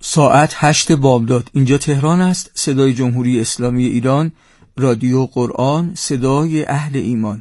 ساعت 8 بامداد. اینجا تهران است. صدای جمهوری اسلامی ایران، رادیو قرآن، صدای اهل ایمان.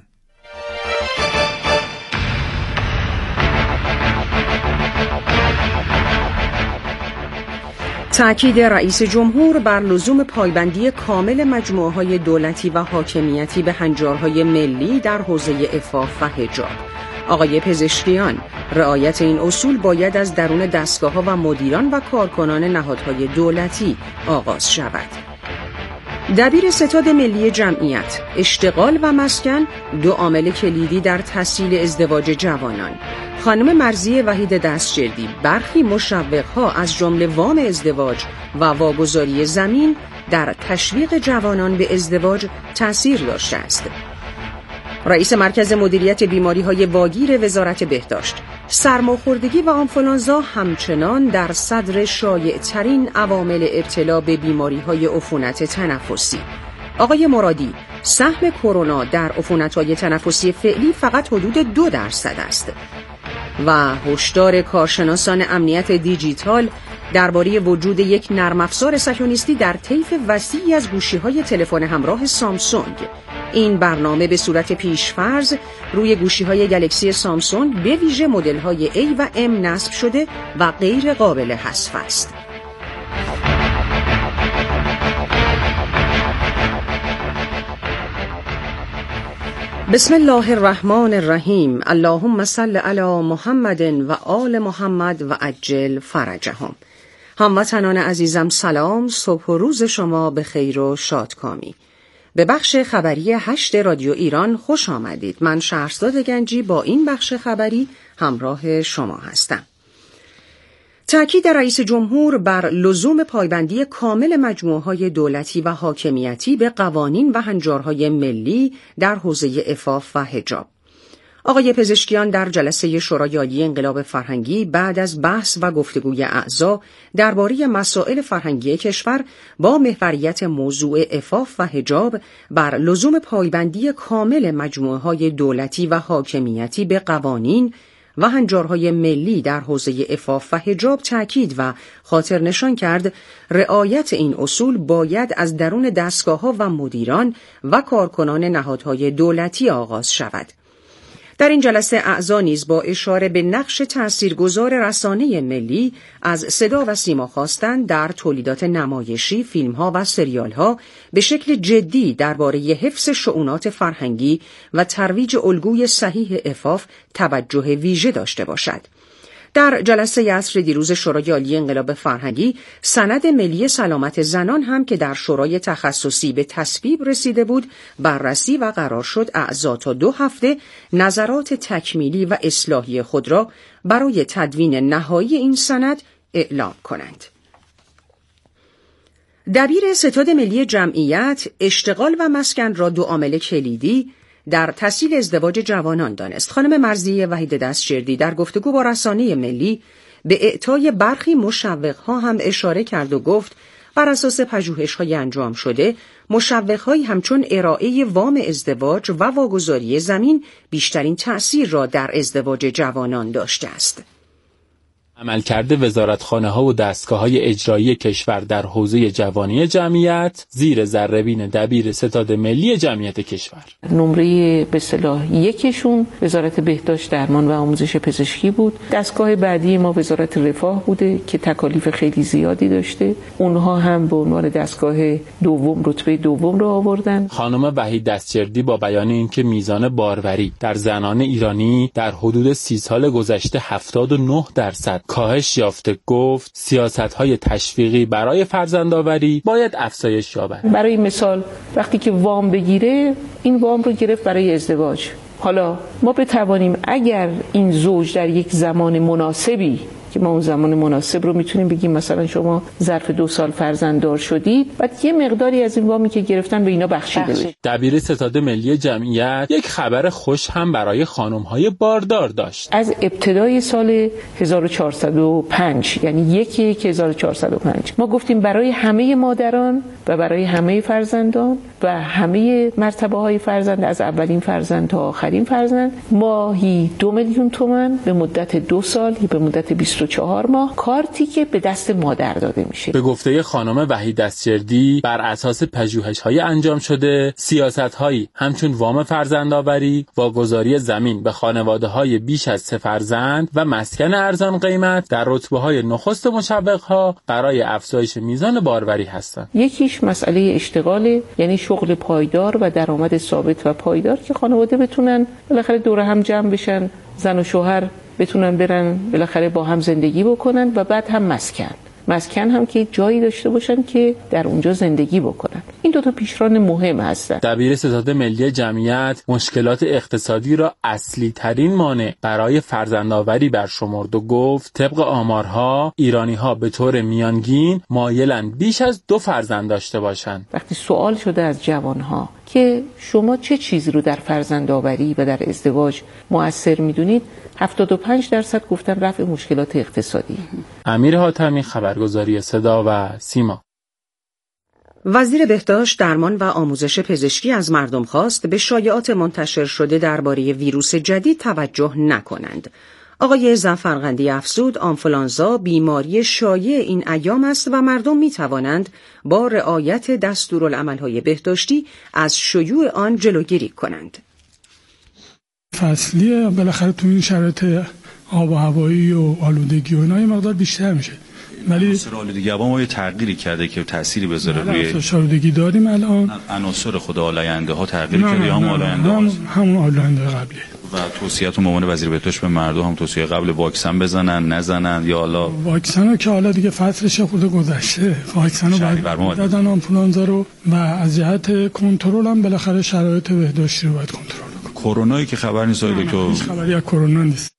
تأکید رئیس جمهور بر لزوم پایبندی کامل مجموعه‌های دولتی و حاکمیتی به هنجارهای ملی در حوزه عفاف و حجاب. آقای پزشکیان: رعایت این اصول باید از درون دستگاه‌ها و مدیران و کارکنان نهادهای دولتی آغاز شود. دبیر ستاد ملی جمعیت: اشتغال و مسکن دو عامل کلیدی در تسهیل ازدواج جوانان. خانم مرضیه وحید دستجردی: برخی مشوق‌ها از جمله وام ازدواج و واگذاری زمین در تشویق جوانان به ازدواج تأثیر داشته است. رئیس مرکز مدیریت بیماری‌های واگیر وزارت بهداشت: سرماخوردگی و آنفولانزا همچنان در صدر شایع‌ترین عوامل ابتلا به بیماری‌های عفونت تنفسی. آقای مرادی: سهم کرونا در عفونت‌های تنفسی فعلی فقط حدود 2% است. و هشدار کارشناسان امنیت دیجیتال درباره وجود یک نرم افزار صهیونیستی در طیف وسیعی از گوشی‌های تلفن همراه سامسونگ. این برنامه به صورت پیش‌فرض روی گوشی‌های گلکسی سامسونگ به ویژه مدل‌های A و M نصب شده و غیر قابل حذف است. بسم الله الرحمن الرحیم. اللهم صل علی محمد و آل محمد و عجل فرجهم. هموطنان عزیزم سلام، صبح و روز شما به خیر و شادکامی. به بخش خبری 8 رادیو ایران خوش آمدید. من شهرزاد گنجی با این بخش خبری همراه شما هستم. تأکید رئیس جمهور بر لزوم پایبندی کامل مجموعه‌های دولتی و حاکمیتی به قوانین و هنجارهای ملی در حوزه عفاف و حجاب. آقای پزشکیان در جلسه شورای عالی انقلاب فرهنگی بعد از بحث و گفتگوی اعضا درباره مسائل فرهنگی کشور با محوریت موضوع عفاف و حجاب بر لزوم پایبندی کامل مجموعه‌های دولتی و حاکمیتی به قوانین و هنجارهای ملی در حوزه عفاف و حجاب تأکید و خاطر نشان کرد رعایت این اصول باید از درون دستگاه‌ها و مدیران و کارکنان نهادهای دولتی آغاز شود. در این جلسه اعضا نیز با اشاره به نقش تاثیرگذار رسانه ملی از صدا و سیما خواستند در تولیدات نمایشی، فیلم‌ها و سریال‌ها به شکل جدی درباره حفظ شؤونات فرهنگی و ترویج الگوی صحیح عفاف توجه ویژه داشته باشد. در جلسه عصر دیروز شورای عالی انقلاب فرهنگی، سند ملی سلامت زنان هم که در شورای تخصصی به تصویب رسیده بود، بررسی و قرار شد اعضا تا 2 هفته نظرات تکمیلی و اصلاحی خود را برای تدوین نهایی این سند اعلام کنند. دبیر ستاد ملی جمعیت اشتغال و مسکن را دو عامل کلیدی در تسهیل ازدواج جوانان دانست. خانم مرضیه وحید دستجردی در گفتگو با رسانه ملی به اعطای برخی مشوق‌ها هم اشاره کرد و گفت بر اساس پژوهش‌های انجام شده مشوق‌هایی همچون ارائه وام ازدواج و واگذاری زمین بیشترین تأثیر را در ازدواج جوانان داشته است. عملکرد وزارتخانه‌ها و دستگاه‌های اجرایی کشور در حوزه جوانی جمعیت زیر ذره‌بین دبیر ستاد ملی جمعیت کشور. نمره به اصطلاح یکشون وزارت بهداشت، درمان و آموزش پزشکی بود. دستگاه بعدی ما وزارت رفاه بوده که تکالیف خیلی زیادی داشته. اونها هم به عنوان دستگاه دوم رتبه دوم رو آوردن. خانم وحید دستجردی با بیان اینکه میزان باروری در زنان ایرانی در حدود 30 سال گذشته 79% کاهش یافته گفت سیاست‌های تشویقی برای فرزندآوری باید افزایش یابد. برای مثال وقتی که وام بگیره، این وام رو گرفت برای ازدواج. حالا ما بتوانیم اگر این زوج در یک زمان مناسبی که ما اون زمان مناسب رو میتونیم بگیم مثلا شما ظرف 2 سال فرزنددار شدید، بعد یه مقداری از این وامی که گرفتن به اینا بخشیده بشه. دبیر ستاد ملی جمعیت یک خبر خوش هم برای خانم‌های باردار داشت. از ابتدای سال 1405 یعنی 1/1405 ما گفتیم برای همه مادران و برای همه فرزندان و همه مرتبه‌های فرزند از اولین فرزند تا آخرین فرزند ماهی 2 میلیون تومان به مدت 2 سال یا به مدت 24 24 ماه کارتی که به دست مادر داده میشه. به گفته خانم وحید دستجردی بر اساس پژوهش‌های انجام شده سیاست‌هایی همچون وام فرزندآوری، واگذاری زمین به خانواده‌های بیش از 3 فرزند و مسکن ارزان قیمت در رتبه‌های نخست مشوق‌ها برای افزایش میزان باروری هستند. یکیش مسئله اشتغال، یعنی شغل پایدار و درآمد ثابت و پایدار که خانواده بتونن بالاخره دور هم جمع بشن، زن و شوهر بتونن برن بالاخره با هم زندگی بکنن و بعد هم مسکن هم که جایی داشته باشن که در اونجا زندگی بکنن. این دو تا پیشران مهم هستن. دبیر ستاد ملی جمعیت مشکلات اقتصادی را اصلی ترین مانع برای فرزندآوری برشمرد و گفت طبق آمارها ایرانی‌ها به طور میانگین مایلند بیش از 2 فرزند داشته باشند. وقتی سوال شده از جوانها که شما چه چیزی رو در فرزندآوری و در ازدواج مؤثر میدونید، 75% گفتن رفع مشکلات اقتصادی. امیر حاتمی، خبرگزاری صدا و سیما. وزیر بهداشت، درمان و آموزش پزشکی از مردم خواست به شایعات منتشر شده درباره ویروس جدید توجه نکنند. آقای ظفرقندی افزود آنفولانزا بیماری شایع این ایام است و مردم می توانند با رعایت دستورالعمل‌های بهداشتی از شیوع آن جلوگیری کنند. فصلیه، بالاخره تو این شرایط آب و هوایی و آلودگی و اینا یه مقدار بیشتر میشه، ولی عناصر آلودگی هوا ما یه تغییری کرده که تأثیری بذاره روی آلودگی داریم. الان عناصر خود آلاینده ها تغییر کرده یا همون آلاینده ها؟ همون آلاینده قبلی. و توصیه‌تون به عنوان وزیر بهداشت به مردم هم توصیه قبل واکسن بزنن نزنن یا حالا واکسن رو که حالا دیگه فصلش خود گذشته، واکسن رو باید دادن آنفولانزا رو، و از جهت کنترل هم بالاخره شرایط بهداشتی رو باید کنترل کنن. کرونایی که خبر نیست دکتر؟ هیچ خبری از کرونا نیست.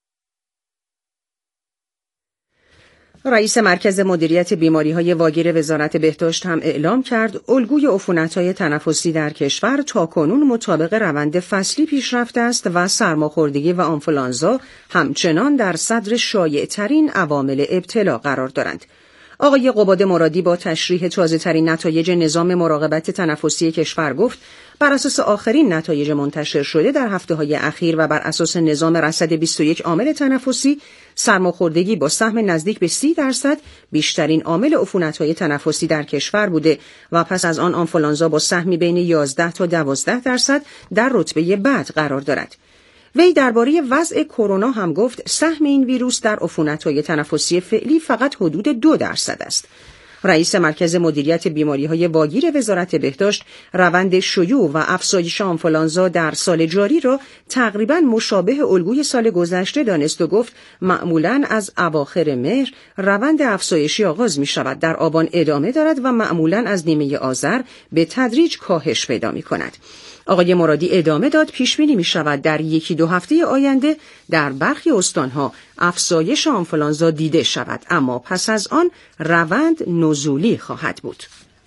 رئیس مرکز مدیریت بیماری‌های واگیر وزارت بهداشت هم اعلام کرد الگوی عفونت‌های تنفسی در کشور تاکنون مطابق روند فصلی پیشرفته است و سرماخوردگی و آنفولانزا همچنان در صدر شایع‌ترین عوامل ابتلا قرار دارند. آقای قباد مرادی با تشریح تازه‌ترین نتایج نظام مراقبت تنفسی کشور گفت بر اساس آخرین نتایج منتشر شده در هفته‌های اخیر و بر اساس نظام رصد 21 عامل تنفسی، سرماخوردگی با سهم نزدیک به 30% بیشترین عامل عفونت‌های تنفسی در کشور بوده و پس از آن آنفولانزا با سهمی بین 11 تا 12% در رتبه بعد قرار دارد. وی درباره وضع کرونا هم گفت سهم این ویروس در عفونت‌های تنفسی فعلی فقط حدود 2% است. رئیس مرکز مدیریت بیماری‌های واگیر وزارت بهداشت روند شیوع و افزایش آنفولانزا در سال جاری را تقریباً مشابه الگوی سال گذشته دانست و گفت معمولاً از اواخر مهر روند افزایشی آغاز می‌شود، در آبان ادامه دارد و معمولاً از نیمه آذر به تدریج کاهش پیدا می‌کند. آقای مرادی ادامه داد پیش‌بینی می‌شود در 1-2 هفته آینده در برخی استان‌ها افزایش آنفولانزا دیده شود، اما پس از آن روند نزولی خواهد بود.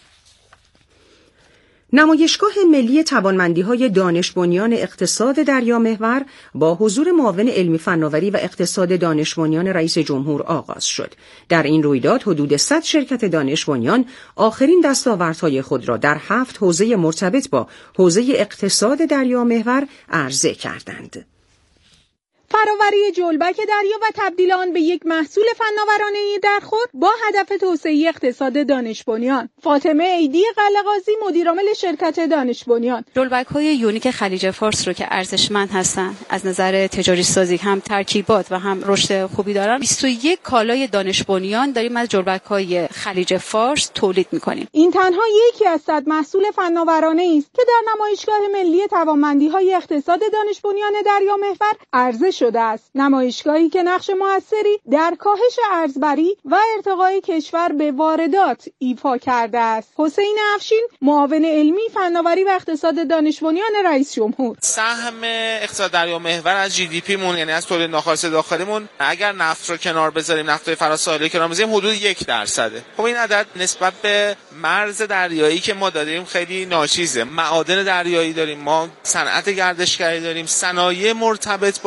نمایشگاه ملی توانمندی‌های دانش بنیان اقتصاد دریامحور با حضور معاون علمی فناوری و اقتصاد دانش بنیان رئیس جمهور آغاز شد. در این رویداد حدود 100 شرکت دانش بنیان آخرین دستاوردهای خود را در 7 حوزه مرتبط با حوزه اقتصاد دریامحور عرضه کردند. فراوری جلبک دریا و تبدیل آن به یک محصول فناورانه‌ای در خود با هدف توسعه اقتصاد دانش بنیان. فاطمه عیدی قلقازی مدیرعامل شرکت دانش بنیان: جلبک‌های یونیک خلیج فارس رو که ارزشمند هستند از نظر تجاری سازی، هم ترکیبات و هم رشد خوبی دارن، 21 کالای دانش بنیان داریم از جلبک‌های خلیج فارس تولید می‌کنیم. این تنها یکی از 100 محصول فناورانه‌ای است که در نمایشگاه ملی توانمندی‌های اقتصاد دانش بنیان دریامحور عرضه شده است. نمایشگاهی که نقش موثری در کاهش ارزبری و ارتقای کشور به واردات ایفا کرده است. حسین افشین، معاون علمی فناوری و اقتصاد دانش بنیان رئیس جمهور: سهم اقتصاد دریامحور از جی دی پی مون، یعنی از تولید ناخالص داخلیمون، اگر نفت رو کنار بذاریم، نفت‌های فراساحلی کنار بذاریم، حدود 1%. خب این عدد نسبت به مرز دریایی که ما داریم خیلی ناچیزه. معادن دریایی داریم، ما صنعت گردشگری داریم، صنایع مرتبط با اقتصاد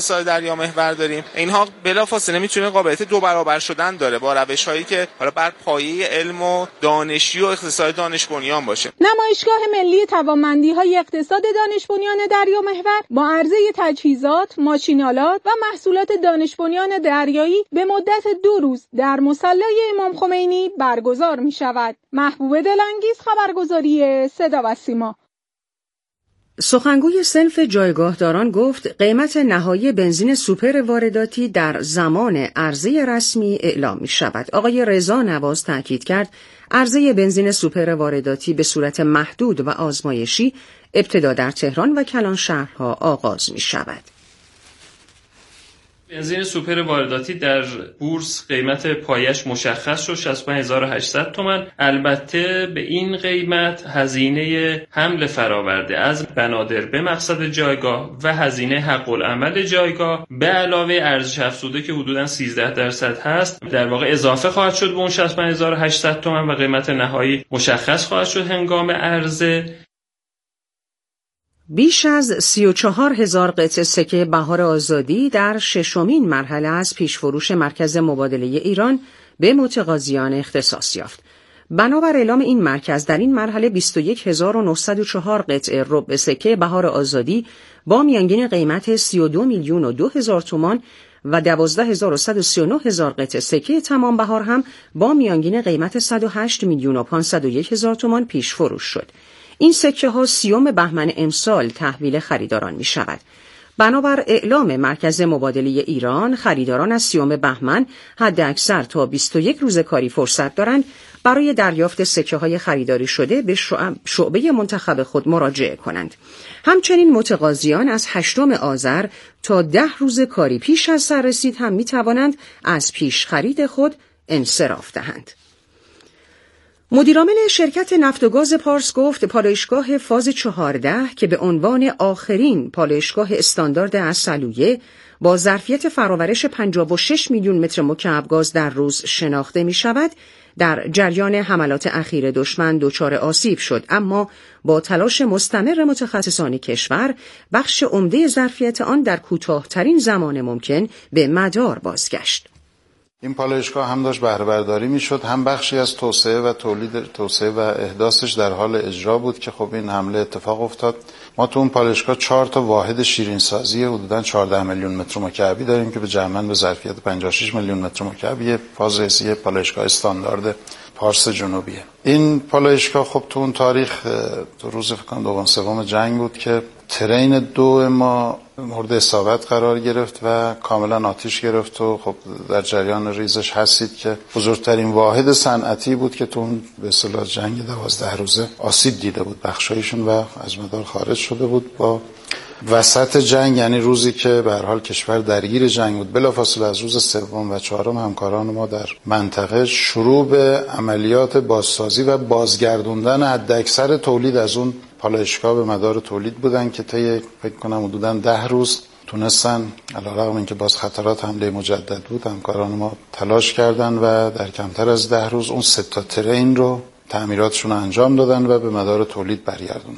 اقتصاد دریا محور داریم، اینها بلافاصله میتونه قابلیت 2 برابر شدن داره با روش‌هایی که حالا بر پایه علم و دانشی و اقتصاد دانش بنیان باشه. نمایشگاه ملی توانمندی‌های اقتصاد دانش بنیان دریا محور با عرضه تجهیزات، ماشین‌آلات و محصولات دانش بنیان دریایی به مدت 2 روز در مصلی امام خمینی برگزار می‌شود. محبوب دلانگیز، خبرگزاری صدا و سیما. سخنگوی صنف جایگاهداران گفت قیمت نهایی بنزین سوپر وارداتی در زمان عرضه رسمی اعلام می شود. آقای رضا نواز تاکید کرد عرضه بنزین سوپر وارداتی به صورت محدود و آزمایشی ابتدا در تهران و کلان شهرها آغاز می شود. بنزین سوپر وارداتی در بورس قیمت پایش مشخص شد 65800 تومان. البته به این قیمت هزینه حمل فراورده از بنادر به مقصد جایگاه و هزینه حق العمل جایگاه به علاوه ارزش افزوده که حدوداً 13% هست در واقع اضافه خواهد شد به اون 65800 تومان و قیمت نهایی مشخص خواهد شد هنگام عرضه. بیش از 34,000 قطعه سکه بهار آزادی در 6مین مرحله از پیشفروش مرکز مبادله ایران به متقاضیان اختصاص یافت. بنابر اعلام این مرکز در این مرحله 21904 قطعه ربع سکه بهار آزادی با میانگین قیمت 32,002,000 تومان و 12,139 قطعه سکه تمام بهار هم با میانگین قیمت 108,501,000 تومان پیش فروش شد. این سکه ها 30 بهمن امسال تحویل خریداران می شود. بنابر اعلام مرکز مبادله ایران، خریداران از 30 بهمن حد اکثر تا 21 روز کاری فرصت دارند برای دریافت سکه های خریداری شده به شعبه منتخب خود مراجعه کنند. همچنین متقاضیان از 8 آذر تا 10 روز کاری پیش از سررسید هم می توانند از پیش خرید خود انصراف دهند. مدیرعامل شرکت نفت و گاز پارس گفت پالایشگاه فاز 14 که به عنوان آخرین پالایشگاه استاندارد عسلویه با ظرفیت فرآورش 56 میلیون متر مکعب گاز در روز شناخته می شود، در جریان حملات اخیر دشمن دچار آسیب شد، اما با تلاش مستمر متخصصان کشور بخش عمده ظرفیت آن در کوتاه‌ترین زمان ممکن به مدار بازگشت. این پالایشگاه هم داشت بهره برداری میشد، هم بخشی از توسعه و احداثش در حال اجرا بود که خب این حمله اتفاق افتاد. ما تو اون پالایشگاه 4 تا واحد شیرین سازی حدوداً 14 میلیون متر مکعبی داریم که به جمعاً به ظرفیت 56 میلیون متر مکعبی فاز رئیسی پالایشگاه استاندارد پارس جنوبیه. این پالایشگاه خب تو اون تاریخ تو روز فکر کنم دوم سوم جنگ بود که ترین 2 ما مورد اصابت قرار گرفت و کاملا آتش گرفت و خب در جریان ریزش هستید که بزرگترین واحد صنعتی بود که تو اون به اصطلاح جنگ 12 روزه آسیب دیده بود، بخشایشون و از مدار خارج شده بود. با وسط جنگ، یعنی روزی که به هر حال کشور درگیر جنگ بود، بلافاصله از روز 3 و 4 همکاران ما در منطقه شروع به عملیات بازسازی و بازگردوندن حداکثر تولید از اون پالایشگاه به مدار تولید بودن که طی فکر کنم حدوداً 10 روز تونستن علیرغم اینکه باز خطرات حمله مجدد بود همکاران ما تلاش کردن و در کمتر از 10 روز اون 3 تا ترین رو تعمیراتشون انجام دادن و به مدار تولید برگردوندن.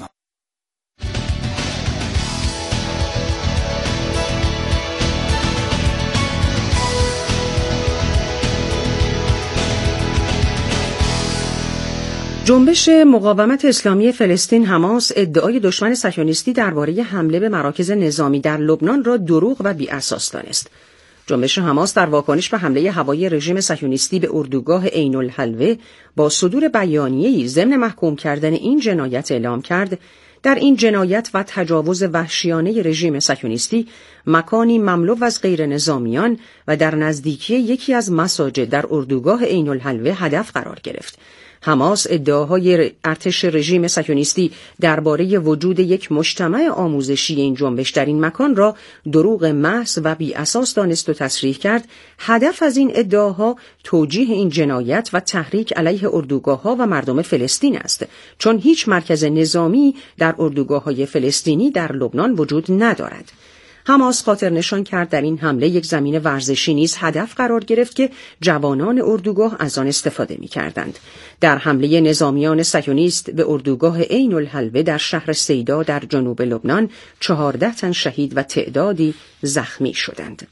جنبش مقاومت اسلامی فلسطین حماس ادعای دشمن صهیونیستی درباره حمله به مراکز نظامی در لبنان را دروغ و بی‌اساس دانست. جنبش حماس در واکنش به حمله هوایی رژیم صهیونیستی به اردوگاه عین الحلوه با صدور بیانیه‌ای ضمن محکوم کردن این جنایت اعلام کرد در این جنایت و تجاوز وحشیانه رژیم صهیونیستی مکانی مملو از غیر نظامیان و در نزدیکی یکی از مساجد در اردوگاه عین الحلوه هدف قرار گرفت. حماس ادعاهای ارتش رژیم صهیونیستی درباره وجود یک مجتمع آموزشی این جنبش در این مکان را دروغ محض و بی اساس دانست و تصریح کرد. هدف از این ادعاها توجیه این جنایت و تحریک علیه اردوگاه‌ها و مردم فلسطین است، چون هیچ مرکز نظامی در اردوگاه‌های فلسطینی در لبنان وجود ندارد. حماس خاطر نشان کرد در این حمله یک زمین ورزشی نیز هدف قرار گرفت که جوانان اردوگاه از آن استفاده می‌کردند. در حمله نظامیان صهیونیست به اردوگاه عین الحلوه در شهر سیدا در جنوب لبنان 14 تن شهید و تعدادی زخمی شدند.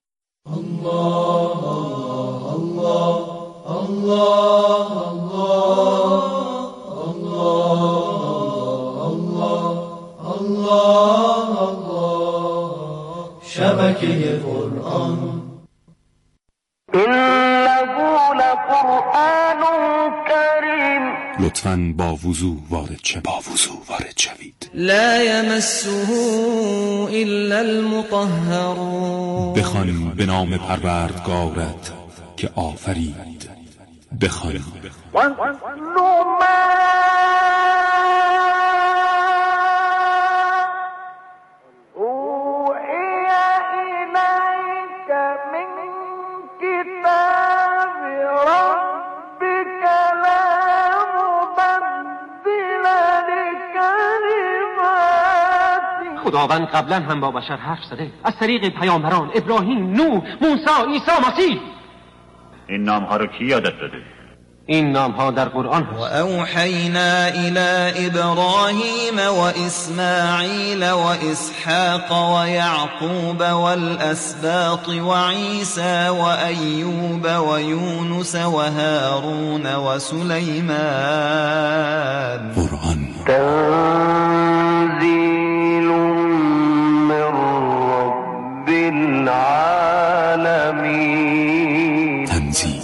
الله الله الله الله الله الله شبکه قرآن انه لقرآن کریم. لطفاً با وضو وارد شوید. لا یمسه الا المطهرون. بخوان به نام پروردگارت که آفرید. بخوان خداوند قبلا هم با بشر حرف زده از طریق پیامبران ابراهیم، نوح، موسی، عیسی مسیح. این نام‌ها رو کی یادت داده؟ این نام‌ها در قرآن هست. و اوحینا الی ابراهیم و اسماعیل و اسحاق و یعقوب والاسباط و عیسی و ایوب و یونس و هارون و سلیمان. قرآن تنزیل من رب العالمین. تنزیل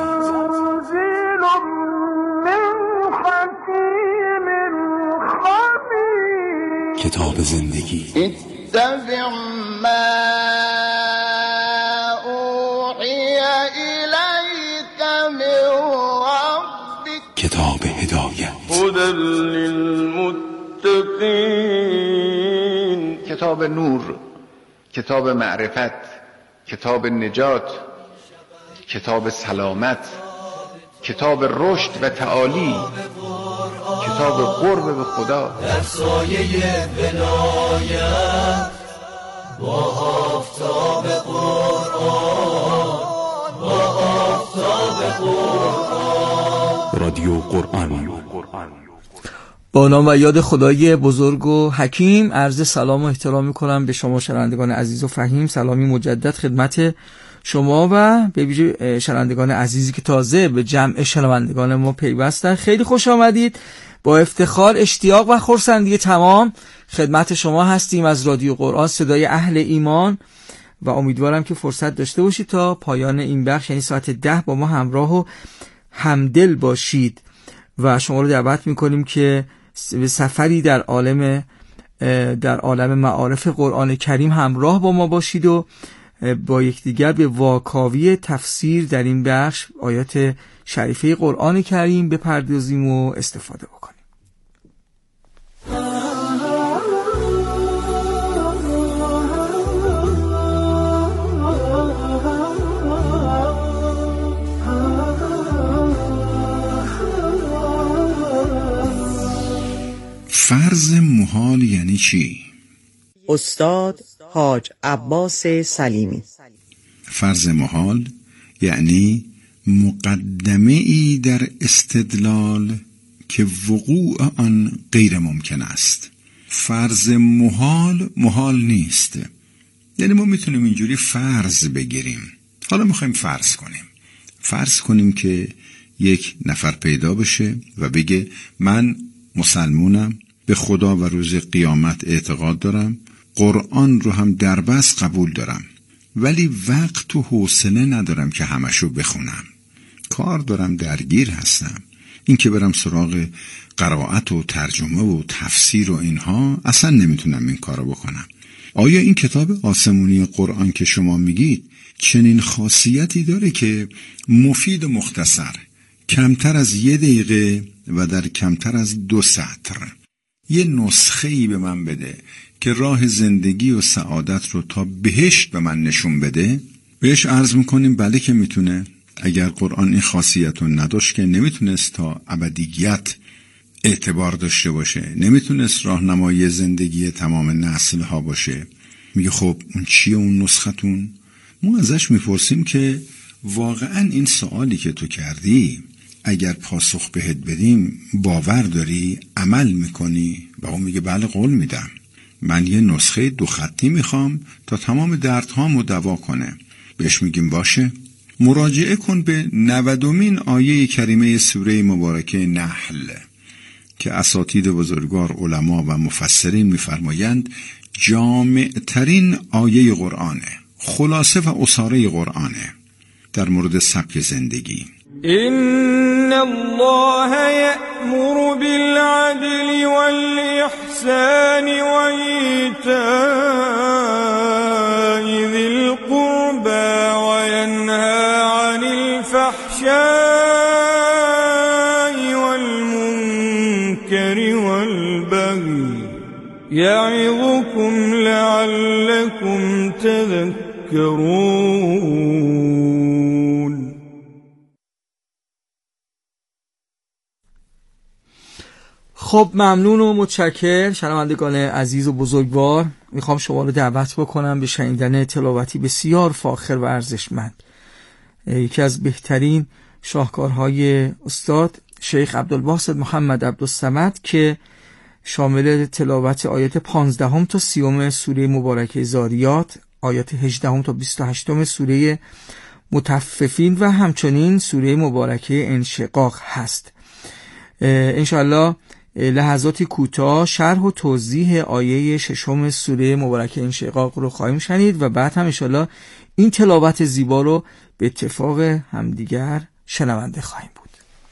کتاب زندگی. اتبع ما اوحی الیک من ربک. کتاب هدایت. هدی للمتقین. کتاب نور، کتاب معرفت، کتاب نجات، کتاب سلامت، کتاب رشد و تعالی، کتاب قرب به خدا. در سایه ولایت با آفتاب قرآن، با آفتاب قرآن. رادیو قرآن. با نام و یاد خدای بزرگ و حکیم عرض سلام و احترام می‌کنم به شما شنوندگان عزیز و فهیم. سلامی مجدد خدمت شما و به ویژه شنوندگان عزیزی که تازه به جمع شنوندگان ما پیوستن. خیلی خوش آمدید. با افتخار، اشتیاق و خرسندی تمام خدمت شما هستیم از رادیو قرآن، صدای اهل ایمان، و امیدوارم که فرصت داشته باشید تا پایان این بخش، یعنی ساعت 10 با ما همراه و همدل باشید و شما رو دعوت میکنیم که به سفری در عالم معارف قرآن کریم همراه با ما باشید و با یکدیگر به واکاوی تفسیر در این بخش آیات شریفه قرآن کریم بپردازیم و استفاده بکنیم. فرض محال یعنی چی؟ استاد حاج عباس سلیمی. فرض محال یعنی مقدمه ای در استدلال که وقوع آن غیر ممکن است. فرض محال نیست. یعنی ما میتونیم اینجوری فرض بگیریم. حالا میخوایم فرض کنیم که یک نفر پیدا بشه و بگه من مسلمونم، به خدا و روز قیامت اعتقاد دارم، قرآن رو هم در بس قبول دارم، ولی وقت و حوصله ندارم که همشو بخونم، کار دارم، درگیر هستم. این که برم سراغ قرائت و ترجمه و تفسیر و اینها اصلا نمیتونم این کارو بکنم. آیا این کتاب آسمونی قرآن که شما میگید چنین خاصیتی داره که مفید و مختصر، کمتر از 1 دقیقه و در کمتر از 2 سطر یه نسخه‌ای به من بده که راه زندگی و سعادت رو تا بهشت به من نشون بده؟ بهش عرض میکنیم بله که میتونه. اگر قرآن این خاصیت رو نداشت که نمیتونست تا ابدیت اعتبار داشته باشه، نمیتونست راهنمای زندگی تمام نسل ها باشه. میگه خب اون چیه اون نسختون؟ ما ازش میپرسیم که واقعا این سوالی که تو کردی اگر پاسخ بهت بدیم باور داری؟ عمل میکنی؟ و اون میگه بله قول میدم، من یه نسخه 2 خطی میخوام تا تمام دردهامو دوا کنه. بهش میگیم باشه، مراجعه کن به 90مین آیه کریمه سوره مبارکه نحل که اساتید بزرگوار علما و مفسرین میفرمایند جامع ترین آیه قرآنه، خلاصه و اصاره قرآنه در مورد سبک زندگی. إن الله يأمر بالعدل والإحسان وإيتاء ذي القربى وينهى عن الفحشاء والمنكر والبغي يعظكم لعلكم تذكرون. خب ممنون و متشکر شنوندگان عزیز و بزرگوار. میخوام شما رو دعوت بکنم به شنیدن تلاوتی بسیار فاخر و ارزشمند، یکی از بهترین شاهکارهای استاد شیخ عبدالباسط محمد عبدالصمد که شامل تلاوت آیات 15 تا 30 سوره مبارکه زاریات، آیات 18 تا 28 سوره مطففین و همچنین سوره مبارکه انشقاق هست. انشاءالله لحظاتی کوتاه شرح و توضیح آیه 6 سوره مبارکه انشقاق رو خواهیم شنید و بعد هم انشاءالله این تلاوت زیبا رو به اتفاق همدیگر شنونده خواهیم بود.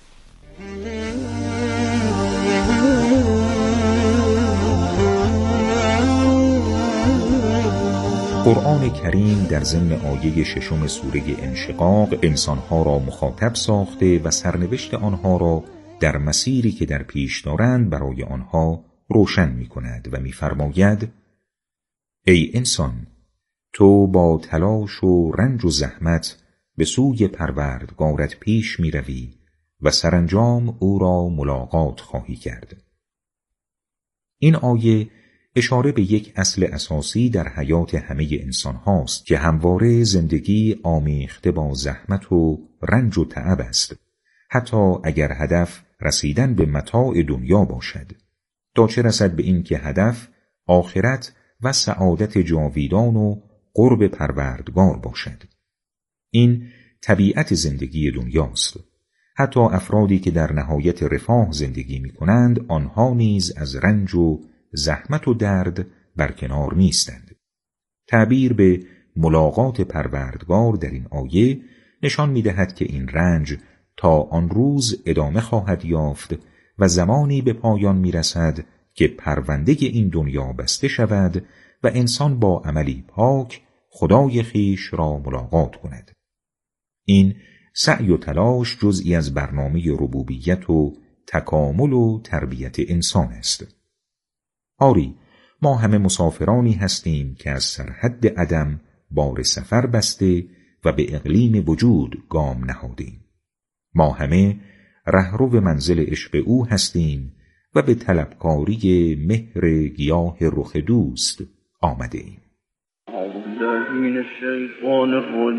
قرآن کریم در ضمن آیه 6 سوره انشقاق انسانها را مخاطب ساخته و سرنوشت آنها را در مسیری که در پیش دارند برای آنها روشن می کند و می فرماید ای انسان، تو با تلاش و رنج و زحمت به سوی پروردگارت پیش می روی و سرانجام او را ملاقات خواهی کرد. این آیه اشاره به یک اصل اساسی در حیات همه انسان هاست که همواره زندگی آمیخته با زحمت و رنج و تعب است، حتی اگر هدف رسیدن به متاع دنیا باشد، تا چه رسد به این که هدف آخرت و سعادت جاویدان و قرب پروردگار باشد. این طبیعت زندگی دنیاست. حتی افرادی که در نهایت رفاه زندگی می کنند، آنها نیز از رنج و زحمت و درد برکنار نیستند. تعبیر به ملاقات پروردگار در این آیه نشان می دهد که این رنج تا آن روز ادامه خواهد یافت و زمانی به پایان می رسد که پرونده این دنیا بسته شود و انسان با عملی پاک خدای خویش را ملاقات کند. این سعی و تلاش جزئی از برنامه ربوبیت و تکامل و تربیت انسان است. آری، ما همه مسافرانی هستیم که از سرحد عدم بار سفر بسته و به اقلیم وجود گام نهادیم. ما همه رهرو منزل عشق او هستیم و به طلبکاری مهر گیاه رخ دوست آمده ایم. اعوذ بالله من الشیطان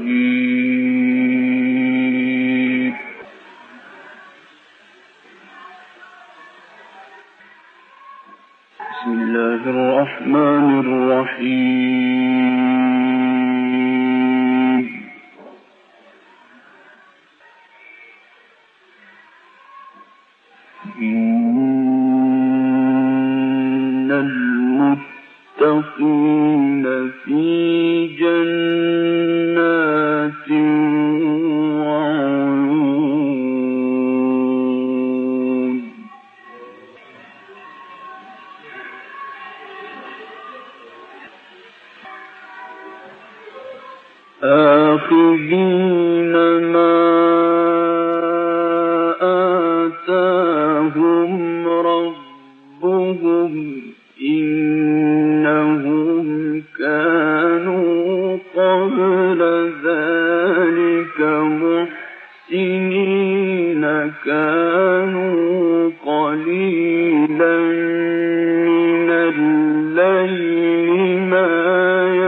الرجیم. بسم الله الرحمن الرحیم. إن المتقين في جنات وعيون آخذين ما آتاهم ربهم إنهم كانوا قبل ذلك محسنين كانوا قليلا من الليل ما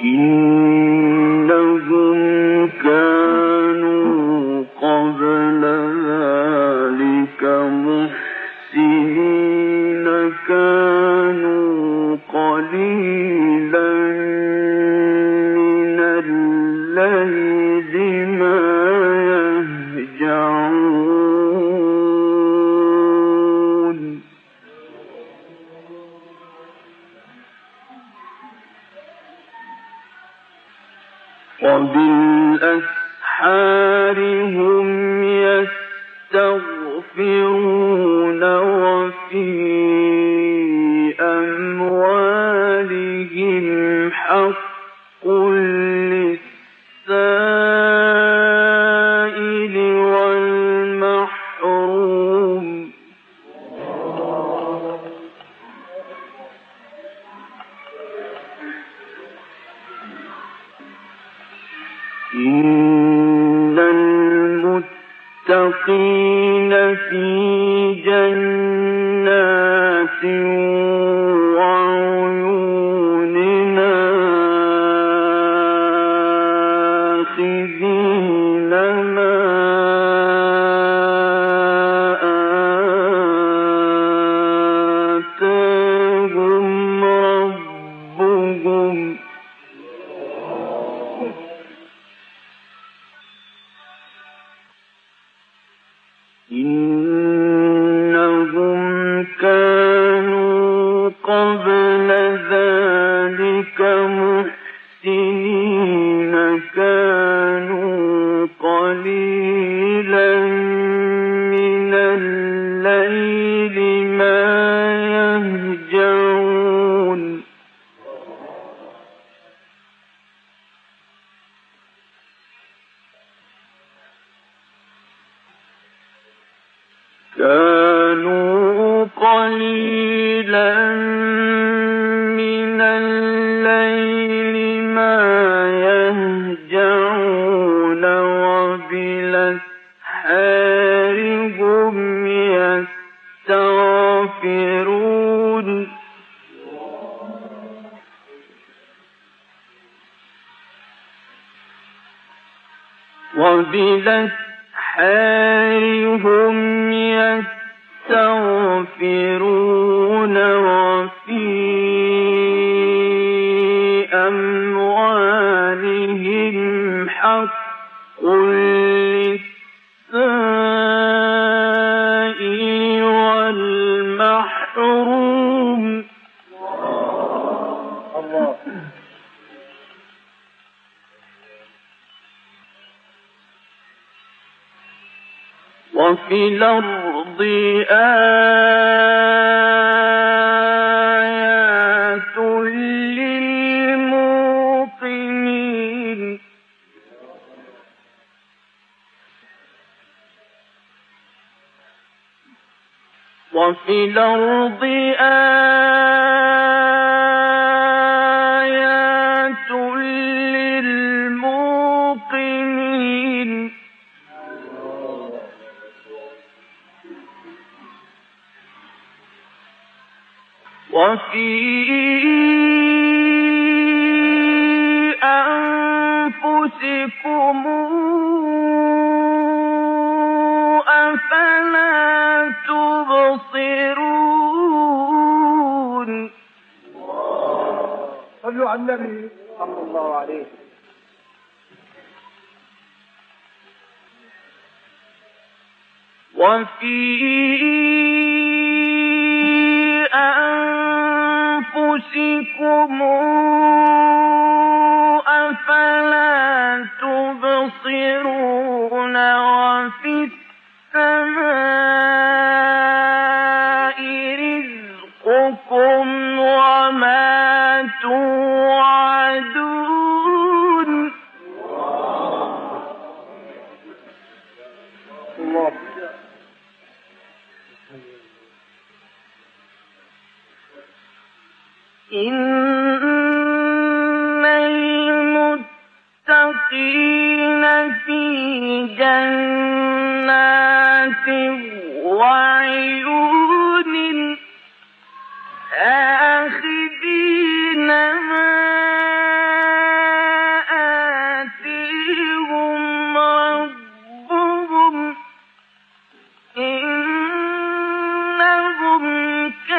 إنهم كانوا قبل ذلك محسنين كانوا قليلا من الليل ما يهجعون وبالأسحار هم يستغفرون وفي أموالهم حق للسائل والمحروم إن المتقين في جنات وعيون آخذين ما آتاهم ربهم إنهم كانوا قبل ذلك محسنين كانوا قليلا من الليل ما يهجعون كانوا قليلا من الليل ما يهجعون وبالأسحار هم يستغفرون وبالأسحار هم يستغفرون وفي أموالهم حق للسائل والمحروم الله وفي الأرض آيات للموقنين وفي الأرض آيات للموقنين وفي أنفسكم أفلا تبصرون صلوا على النبي صلى الله عليه وفي أنفسكم أفلا تبصرون وفي السماء رزقكم وما توعدون الله إن